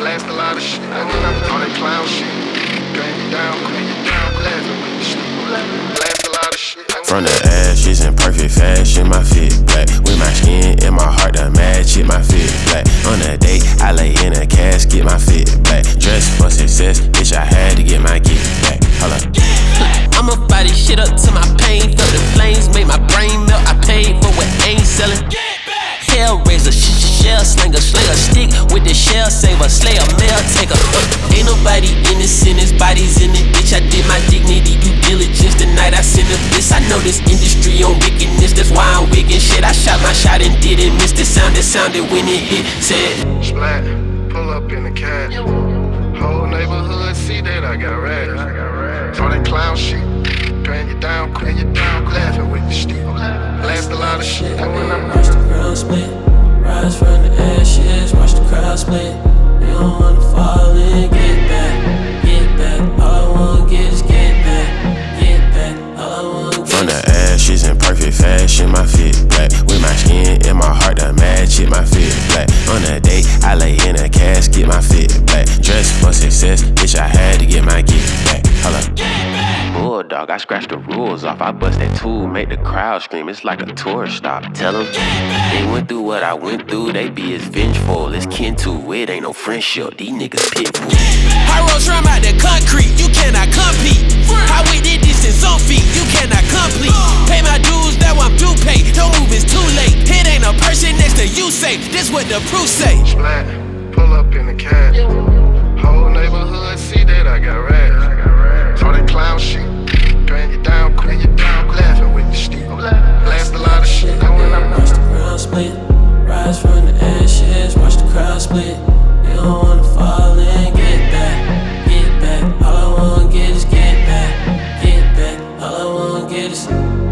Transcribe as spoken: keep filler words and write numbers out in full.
Blast a lot of shit, and then I'm on that clown shit. Bang you down, bang you down, laughing with the shit. Blast a lot of shit. From the ashes in perfect fashion, my fit black. With my skin and my heart to match it, my fit black. On the day, I lay in a casket, my fit black. Dressed for success, bitch, I had to get my get back. Hold up. I'ma fire this shit up to my pain. Felt the flames, make my brain melt. I paid for what ain't selling. Hellraiser, sh sh shell slinger, slinger, stick with the shell saver, slayer, mail taker. Uh, ain't nobody innocent, his body's in it, bitch. I did my dignity due diligence the night I sent a bliss. I know this industry on wickedness, that's why I'm wiggin' shit. I shot my shot and didn't miss the sound that sounded when it hit. Said, Splat, pull up in the cab. Whole neighborhood see that I got rags. On that clown shit, bang you down, bang you down, laughing with the stick. Blast a lot of shit, and when I'm watch the ground split, rise from the ashes, watch the crowd split. You don't wanna fall in, get back, get back. All I wanna get is get back, get back. All I wanna get From the ashes in perfect fashion, my fit black. With my skin and my heart to match it, my fit black. On the day, I lay in a casket, my fit black. Dressed for success, bitch, I had to get my get back. Hold up. Bulldog, I scratched the rules off. I bust that tool, make the crowd scream. It's like a tourist stop. Tell them they went through what I went through. They be as vengeful as kin to. It ain't no friendship. These niggas pitbull. I roll trim out the concrete. You cannot compete. I wait the distance on feet. You cannot complete. Pay my dues, that I'm due pay. Don't move, it's too late. It ain't a person next to you safe. This what the proof say. Splat, pull up in the cab. Whole neighborhood see that I got rags. On that clown shit, bang you down, bang you down, laughing with the stick. Blast a lot of shit, and when I'm watch the ground split, rise from the ashes, watch the crowd split. You don't wanna fall in, get back, get back. All I wanna get is get back, get back. All I wanna get is